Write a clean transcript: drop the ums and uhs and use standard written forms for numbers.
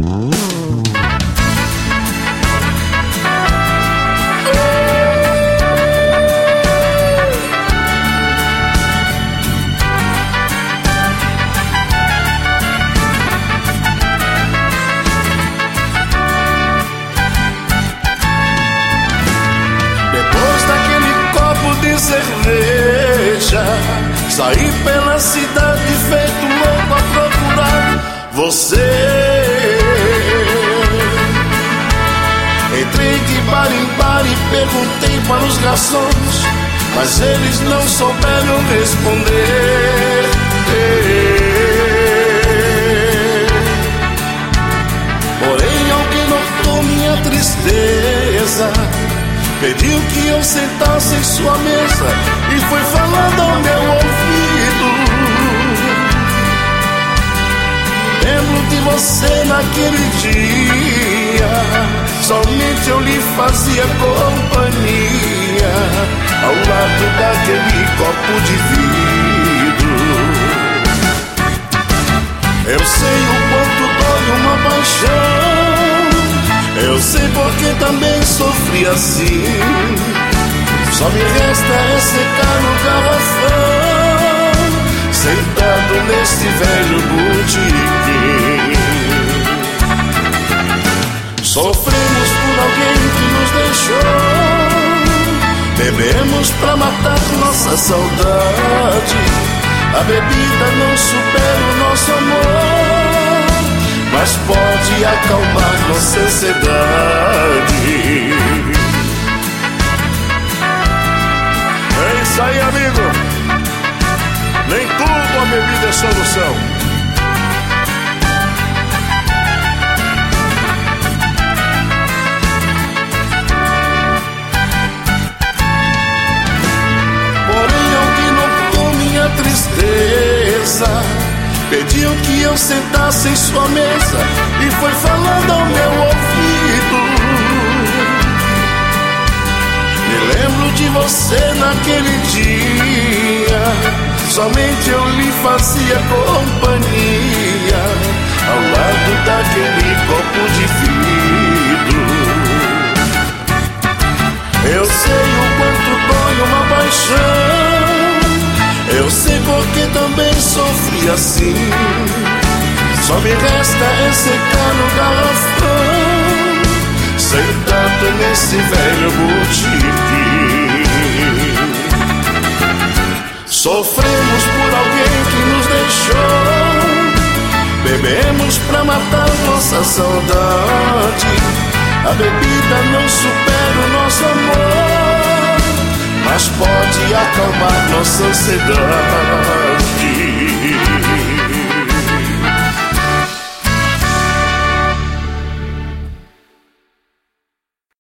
cerveja, saí pela cidade feito louco a procurar você. Entrei de bar em bar e perguntei para os garçons, mas eles não souberam responder. Porém alguém notou minha tristeza, pediu que eu sentasse em sua mesa e foi falando ao meu ouvido: lembro de você naquele dia, somente eu lhe fazia companhia, ao lado daquele copo de vidro. Eu sei o quanto dói uma paixão, eu sei porque também sofri assim. Só me resta é secar no garrafão, sentado neste velho botequim. Sofremos por alguém que nos deixou, bebemos pra matar nossa saudade. A bebida não supera o nosso amor, mas pode acalmar nossa ansiedade. É isso aí, amigo. Nem tudo a bebida é solução. Porém alguém notou minha tristeza, pediu que eu sentasse em sua mesa e foi falando ao meu ouvido: me lembro de você naquele dia, somente eu lhe fazia companhia, ao lado daquele copo de vidro. Eu sei o quanto dói uma paixão, eu sei porque também sofri assim. Só me resta é secar no garrafão, sentado nesse velho botequim. Sofremos por alguém que nos deixou, bebemos pra matar nossa saudade. A bebida não supera o nosso amor, mas pode acalmar nossa ansiedade.